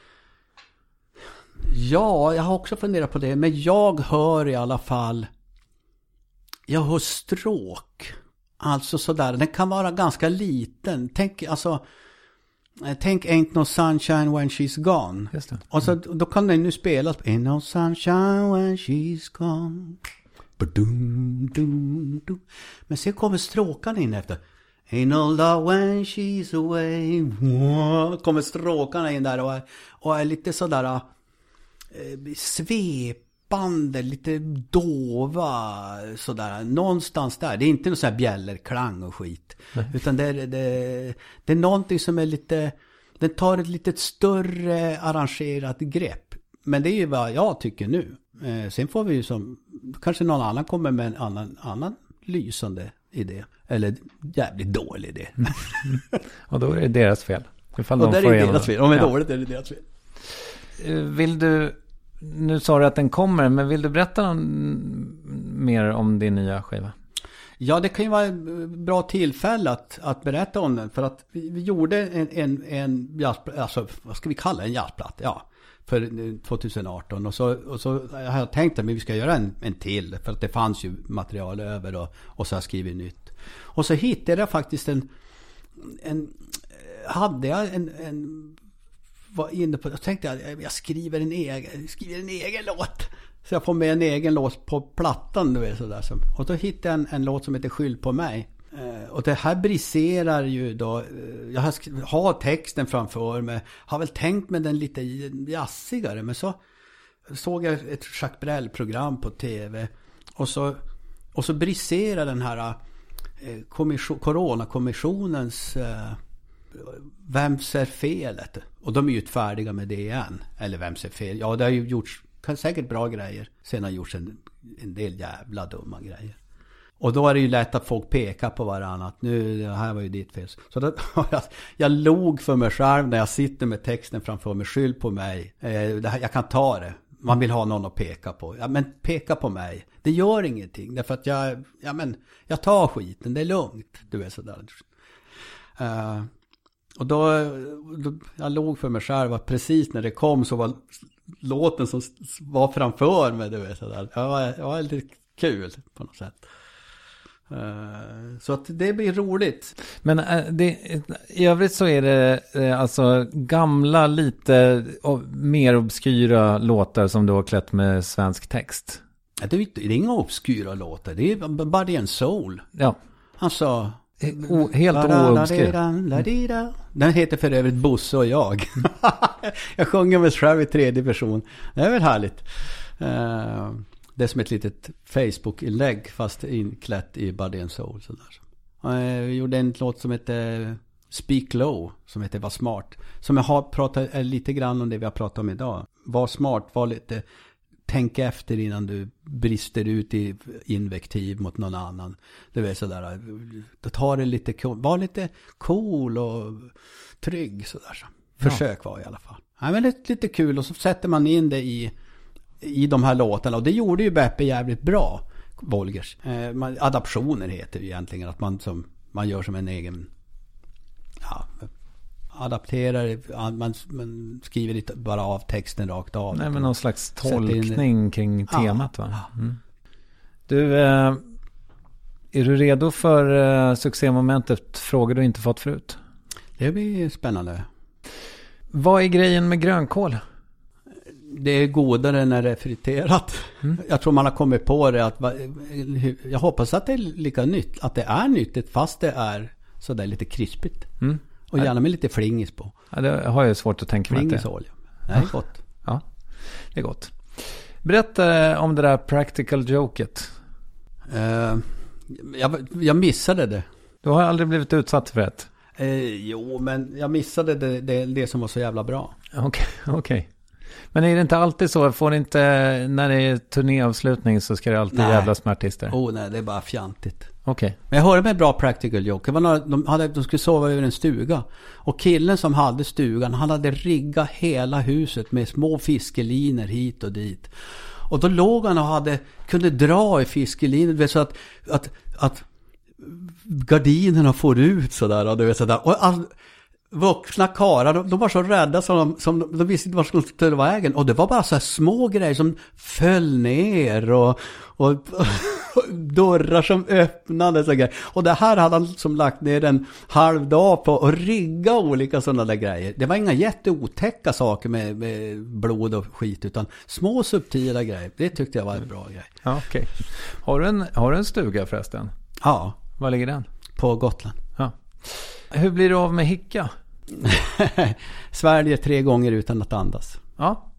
Ja, jag har också funderat på det. Men jag hör i alla fall, jag hör stråk. Alltså sådär. Den kan vara ganska liten. Tänk, alltså, tänk Ain't No Sunshine When She's Gone. Just det. Och så, då kan den nu spelas. Ain't no sunshine when she's gone. Dum, dum, dum. Men sen kommer stråkarna in efter. Ain't no love when she's away. Wow. Kommer stråkarna in där och är, och är lite sådär eh, svep, bandet, lite dova sådär, någonstans där. Det är inte någon sån här bjällerklang och skit. Nej. Utan det är, det, det är någonting som är lite, den tar ett lite större arrangerat grepp. Men det är ju vad jag tycker nu. Eh, sen får vi ju som, kanske någon annan kommer med en annan, annan lysande idé. Eller jävligt dålig idé. Mm. Och då är det deras fel. Ifall och de där är deras fel. Om det är ja. dåligt är det deras fel. Vill du, nu sa du att den kommer, men vill du berätta någon, mer om din nya skiva? Ja, det kan ju vara ett bra tillfälle att, att berätta om den. För att vi, vi gjorde en, en, en jazzplatta, alltså vad ska vi kalla en jazzplatta? Ja, för tjugoarton. Och så, och så har jag tänkt att vi ska göra en, en till. För att det fanns ju material över och, och så har jag skrivit nytt. Och så hittade jag faktiskt en, en hade jag en, en var inne på, jag tänkte jag, jag skriver en egen, skriver en egen låt. Så jag får med en egen låt på plattan, du vet, sådär. Och då hittade jag en, en låt som heter Skyll på mig. Eh, och det här briserar ju då, eh, jag har, skri- har texten framför mig, har väl tänkt med den lite jassigare, men så såg jag ett Jacques Brel-program på tv och så, och så briserar den här eh, kommission, coronakommissionens eh, vems är felet? Och de är ju färdiga med det igen. Eller vems är fel? Ja, det har ju gjorts säkert bra grejer. Sen har gjorts en, en del jävla dumma grejer. Och då är det ju lätt att folk pekar på varandra. Att nu, det här var ju ditt fel. Så då, jag, jag log för mig själv när jag sitter med texten framför mig. Skyll på mig. Eh, det här, jag kan ta det. Man vill ha någon att peka på. Ja, men peka på mig. Det gör ingenting. Därför att jag, ja, men, jag tar skiten. Det är lugnt. Du är sådär. Uh, Och då, då, jag låg för mig själv att precis när det kom så var låten som var framför mig, du vet, sådär. Det var, det var lite kul på något sätt. Uh, så att det blir roligt. Men uh, det, i övrigt så är det uh, alltså gamla, lite uh, mer obskyra låtar som du har klätt med svensk text. Det är, det är inga obskyra låtar, det är Body and Soul. Ja. Alltså... O, helt oobskyr. Den heter för övrigt Bosse och jag. Jag sjunger med själv i tredje person. Det är väl härligt. Uh, det är som ett litet Facebook-inlägg fast inklätt i Body and Soul. Uh, vi gjorde en låt som heter Speak Low, som heter Var smart. Som jag har pratat lite grann om det vi har pratat om idag. Var smart, var lite... Tänk efter innan du brister ut i invektiv mot någon annan. Det är sådär. Då tar det lite cool. Var lite cool och trygg sådär. Försök ja. Var i alla fall. Ja, men lite, lite kul. Och så sätter man in det i, i de här låtarna. Och det gjorde ju Beppe jävligt bra. Wolgers. Eh, man, adaptioner heter det egentligen. Att man, som, man gör som en egen... Ja... adapterar, man, man skriver lite bara av texten rakt av. Nej, men någon slags tolkning in... kring temat, ja, va? Mm. Du, eh, är du redo för eh, succémomentet frågor du inte fått förut? Det blir spännande. Vad är grejen med grönkål? Det är godare när det är friterat. Mm. Jag tror man har kommit på det. Att, jag hoppas att det är lika nytt. Att det är nyttigt fast det är så där lite krispigt. Mm. Och gärna med lite flingis på. Ja, det har jag svårt att tänka mig. Flingisolja. Det är gott. Ja, det är gott. Berätta om det där practical joket. Uh, jag, jag missade det. Du har aldrig blivit utsatt för det? Uh, jo, men jag missade det, det, det som var så jävla bra. Okej, okay, okej. Okay. Men är det inte alltid så? Får inte, när det är turnéavslutning så ska det alltid nej. Jävla smärtister? Oh nej, det är bara fjantigt. Okej. Okay. Men jag hörde med bra practical joke. Det var några, de, hade, de skulle sova över en stuga. Och killen som hade stugan, han hade riggat hela huset med små fiskeliner hit och dit. Och då låg han och hade, kunde dra i fiskeliner så att, att, att gardinerna får ut sådär. Och, du vet, sådär. Och all, vuxna karar, de, de var så rädda som de, som de, de visste inte vad som skulle vara vägen. Och det var bara så här små grejer som föll ner och, och, och dörrar som öppnades och grejer. Och det här hade han som lagt ner en halv dag på att rigga olika sådana där grejer. Det var inga jätteotäcka saker med, med blod och skit, utan små subtila grejer. Det tyckte jag var en bra grej. Ja, okej. Okay. Har du en, har du en stuga förresten? Ja. Var ligger den? På Gotland. Ja. Hur blir du av med hicka? Sverige tre gånger utan att andas. Ja.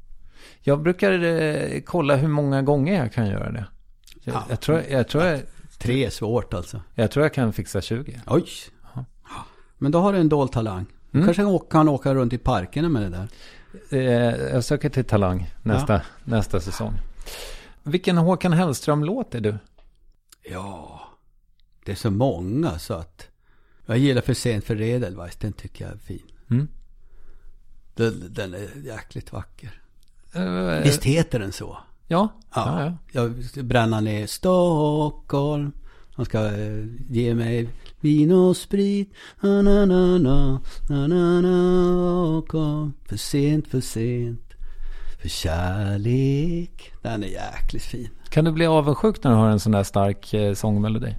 Jag brukar eh, kolla hur många gånger jag kan göra det. Jag, Ja. jag tror, jag, tror jag, Tre är svårt alltså. jag tror jag kan fixa tjugo. Oj. Ja. Men då har du en dold talang. Mm. Kanske kan åka, kan åka runt i parkerna med det där. Eh, jag söker till Talang nästa, ja. nästa säsong. Vilken Håkan Hellström-låt är du? Ja, det är så många så att jag gillar För sent för Edelweiss. Den tycker jag är fin. Mm. Den, den är jäkligt vacker. Uh, Visst heter den så? Ja. Ja, ja, ja. Jag bränner ner Stockholm. De ska eh, ge mig vin och sprit. Na, na, na, na, na, na, na, kom. För sent, för sent. För kärlek. Den är jäkligt fin. Kan du bli avundsjuk när du har en sån där stark eh, sångmelodi?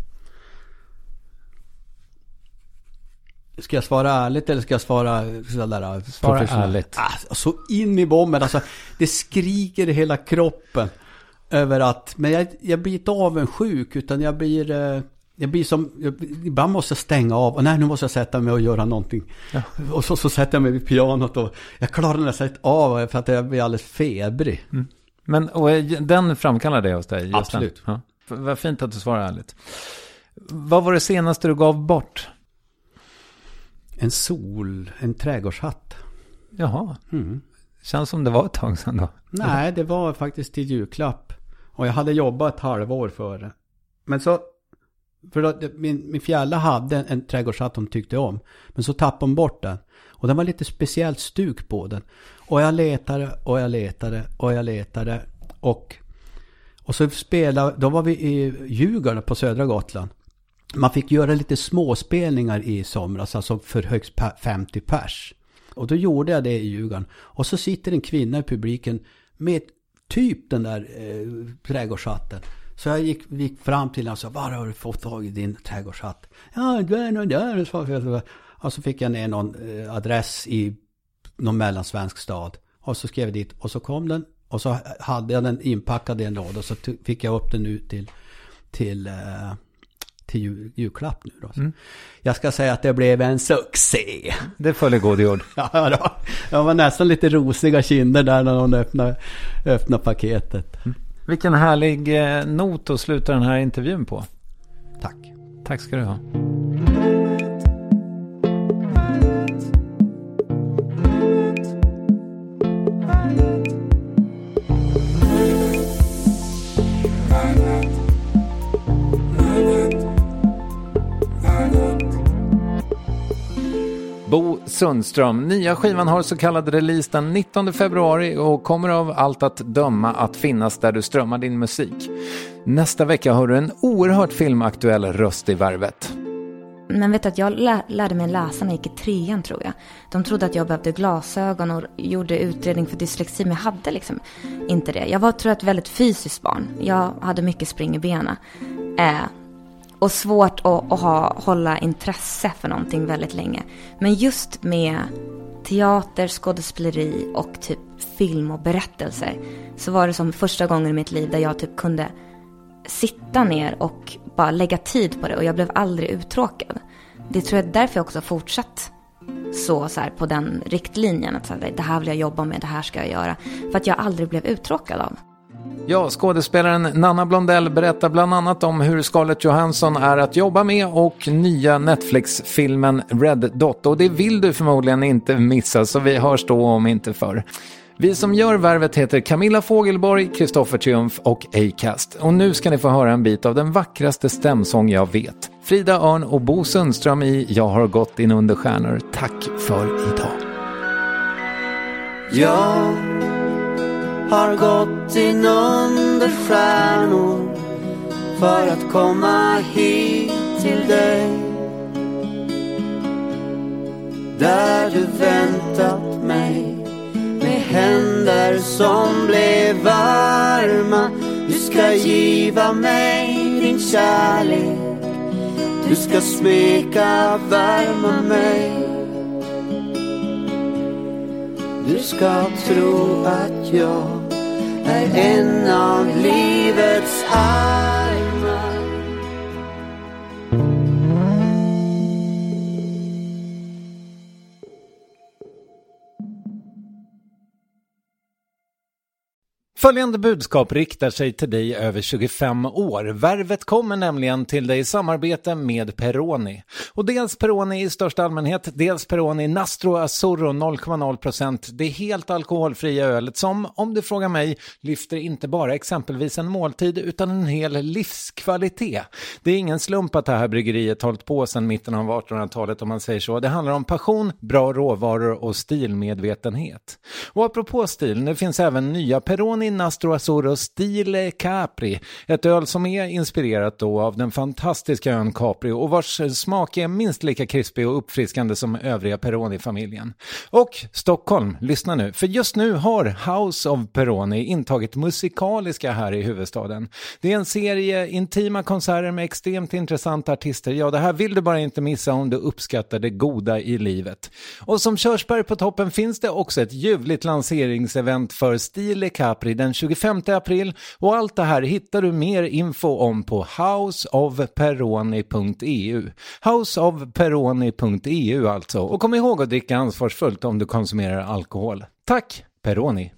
Ska jag svara ärligt eller ska jag svara sådär? Svara ärligt. Ah, så in i bomben. Alltså, det skriker i hela kroppen över att, men jag, jag blir inte avundsjuk utan jag blir, eh, jag blir som, jag, ibland måste jag stänga av och nej, nu måste jag sätta mig och göra någonting. Ja. Och så, så sätter jag mig vid pianot och jag klarar nästan inte av för att jag blir alldeles febrig. Mm. Men och, den framkallar det hos dig? Just absolut. Ja. Vad fint att du svarar ärligt. Vad var det senaste du gav bort? En sol, en trädgårdshatt. Jaha. Mm. Känns som det var ett tag sedan då. Nej, det var faktiskt till julklapp. Och jag hade jobbat ett halvår före. Men så, för att min, min fjälla hade en, en trädgårdshatt hon tyckte om. Men så tappade hon bort den. Och den var lite speciellt stuk på den. Och jag letade och jag letade och jag letade. Och, och så spelade, då var vi i Djurgården på södra Gotland. Man fick göra lite småspelningar i somras, alltså för högst femtio pers. Och då gjorde jag det i Djurgården. Och så sitter en kvinna i publiken med typ den där eh, trädgårdshatten. Så jag gick, gick fram till henne och sa, var har du fått tag i din trädgårdshatt? Ja, det är någon där. Och så fick jag ner någon eh, adress i någon mellansvensk stad. Och så skrev jag dit och så kom den. Och så hade jag den inpackad i en låda och så t- fick jag upp den ut till... till eh, till jul, julklapp nu då. Mm. Jag ska säga att det blev en succé. Det följer god jord. Ja, då. Jag var nästan lite rosiga kinder där när hon öppnade, öppnade paketet. Mm. Vilken härlig eh, not att sluta den här intervjun på. Tack. Tack ska du ha. Bo Sundström. Nya skivan har så kallad release den nittonde februari och kommer av allt att döma att finnas där du strömmar din musik. Nästa vecka har du en oerhört filmaktuell röst i värvet. Men vet du att jag lär, lärde mig läsa när jag gick i trean tror jag. De trodde att jag behövde glasögon och gjorde utredning för dyslexi, men jag hade liksom inte det. Jag var tror jag ett väldigt fysiskt barn. Jag hade mycket spring i benen. Eh, Och svårt att, att ha, hålla intresse för någonting väldigt länge. Men just med teater, skådespeleri och typ film och berättelser så var det som första gången i mitt liv där jag typ kunde sitta ner och bara lägga tid på det. Och jag blev aldrig uttråkad. Det tror jag är därför jag också har fortsatt så, så här, på den riktlinjen. Att så här, det här vill jag jobba med, det här ska jag göra. För att jag aldrig blev uttråkad av. Ja, skådespelaren Nanna Blondell berättar bland annat om hur Scarlett Johansson är att jobba med och nya Netflix-filmen Red Dot. Och det vill du förmodligen inte missa, så vi hörs då om inte för. Vi som gör värvet heter Camilla Fogelborg, Kristoffer Triumf och Acast. Och nu ska ni få höra en bit av den vackraste stämsång jag vet. Frida Örn och Bo Sundström i Jag har gått in under stjärnor. Tack för idag. Jag har gått in under stjärnor för att komma hit till dig. Där du väntat mig med händer som blev varma. Du ska giva mig din kärlek. Du ska smeka, värma mig. Du ska tro att jag är en av livets armar. Följande budskap riktar sig till dig över tjugofem år. Värvet kommer nämligen till dig i samarbete med Peroni. Och dels Peroni i största allmänhet, dels Peroni Nastro Azzurro noll komma noll procent. Det är helt alkoholfria ölet som, om du frågar mig, lyfter inte bara exempelvis en måltid utan en hel livskvalitet. Det är ingen slump att det här bryggeriet hållit på sedan mitten av artonhundratalet om man säger så. Det handlar om passion, bra råvaror och stilmedvetenhet. Och apropå stil, nu finns även nya Peroni Nastro Azzurro Stile Capri, ett öl som är inspirerat då av den fantastiska ön Capri och vars smak är minst lika krispig och uppfriskande som övriga Peroni-familjen. Och Stockholm, lyssna nu, för just nu har House of Peroni intagit musikaliska här i huvudstaden. Det är en serie intima konserter med extremt intressanta artister. Ja, det här vill du bara inte missa om du uppskattar det goda i livet. Och som körsbär på toppen finns det också ett ljuvligt lanseringsevent för Stile Capri den tjugofemte april, och allt det här hittar du mer info om på house of peroni punkt e u. house of peroni punkt e u alltså. Och kom ihåg att dricka ansvarsfullt om du konsumerar alkohol. Tack, Peroni!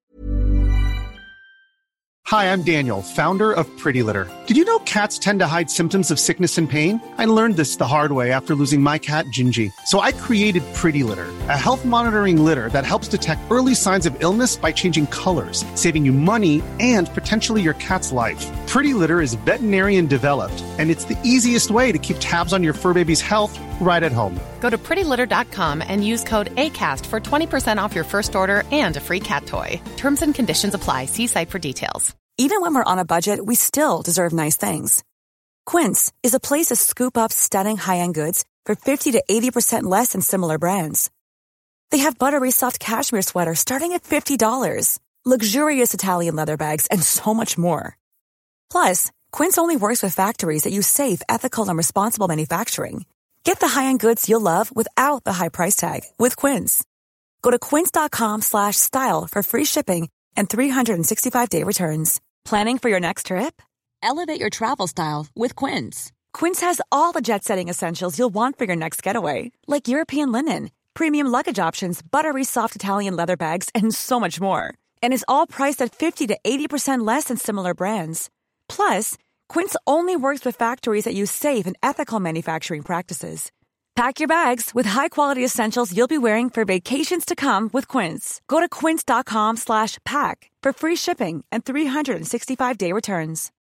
Hi, I'm Daniel, founder of Pretty Litter. Did you know cats tend to hide symptoms of sickness and pain? I learned this the hard way after losing my cat, Gingy. So I created Pretty Litter, a health monitoring litter that helps detect early signs of illness by changing colors, saving you money and potentially your cat's life. Pretty Litter is veterinarian developed, and it's the easiest way to keep tabs on your fur baby's health right at home. Go to pretty litter dot com and use code ACAST for twenty percent off your first order and a free cat toy. Terms and conditions apply. See site for details. Even when we're on a budget, we still deserve nice things. Quince is a place to scoop up stunning high-end goods for fifty to eighty percent less than similar brands. They have buttery soft cashmere sweaters starting at fifty dollars, luxurious Italian leather bags, and so much more. Plus, Quince only works with factories that use safe, ethical, and responsible manufacturing. Get the high-end goods you'll love without the high price tag with Quince. Go to quince dot com slash style for free shipping and three sixty-five day returns. Planning for your next trip? Elevate your travel style with Quince. Quince has all the jet-setting essentials you'll want for your next getaway, like European linen, premium luggage options, buttery soft Italian leather bags, and so much more. And is all priced at fifty to eighty percent less than similar brands. Plus, Quince only works with factories that use safe and ethical manufacturing practices. Pack your bags with high-quality essentials you'll be wearing for vacations to come with Quince. Go to quince dot com slash pack for free shipping and three sixty-five day returns.